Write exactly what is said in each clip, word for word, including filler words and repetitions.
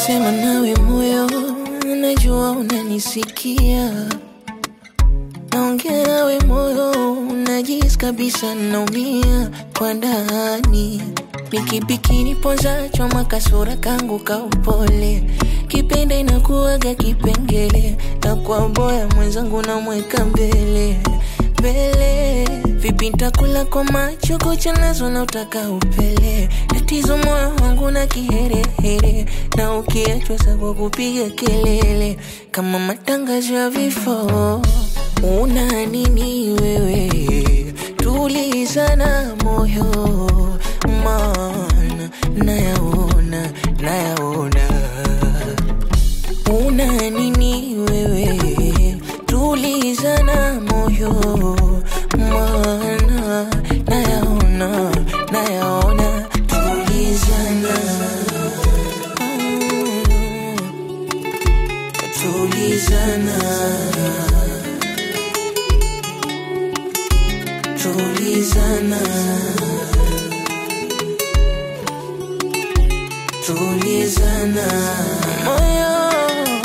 Nasema nawe moyo, najua unanisikia. Naongea nawe moyo, najisi kabisa naumia kwa ndani. Pikipiki niponza choma kasura kangu kaupole. Kipende inakuwaga kipengele, na kwa boya mwenzangu na mweka mbele mbele. Vipi nitakula kwa macho kucha nazo na utaka upele. Tatizo moyo wangu na kiherehere, na ukiachwa sababu kupiga kelele kama matangazo ya vifo. Una nini wewe? Tulizana moyo, maana nayaona, nayaona. Una nini wewe? Tulizana moyo, maana nayaona, nayaona. Tulizana, tulizana, tulizana, tulizana moyo,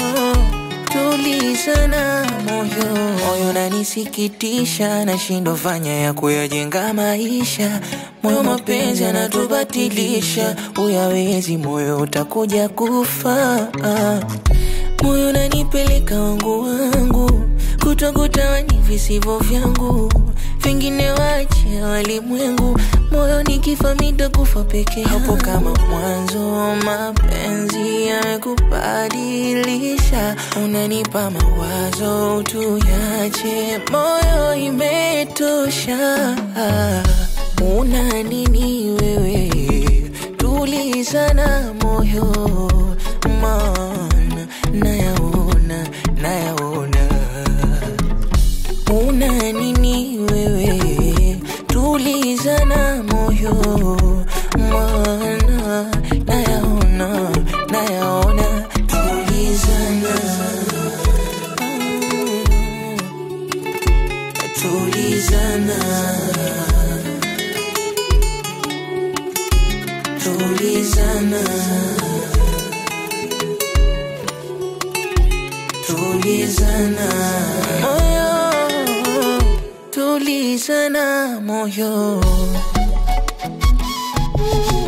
tulizana moyo. Moyo unanisikitisha, nashindwa fanya ya kuyajenga maisha. Moyo mapenzi yanatubatilisha, uyawezi moyo utakuja kufa. Moyo unanipeleka wangu wangu, kutokutawani visivyo vyangu. Vingine wache walimwengu, moyo nikifa nitakufa peke yangu. Hapo kama mwanzo mapenzi yamekubadilisha, unanipa mawazo tuyache, moyo imetosha. Una nini wewe? Tulizana moyo, maana nayaona, nayaona. Una nini wewe? Tulizana moyo, maana nayaona, nayaona. Tulizana, tulizana, tulizana, tulizana moyo, tulizana moyo.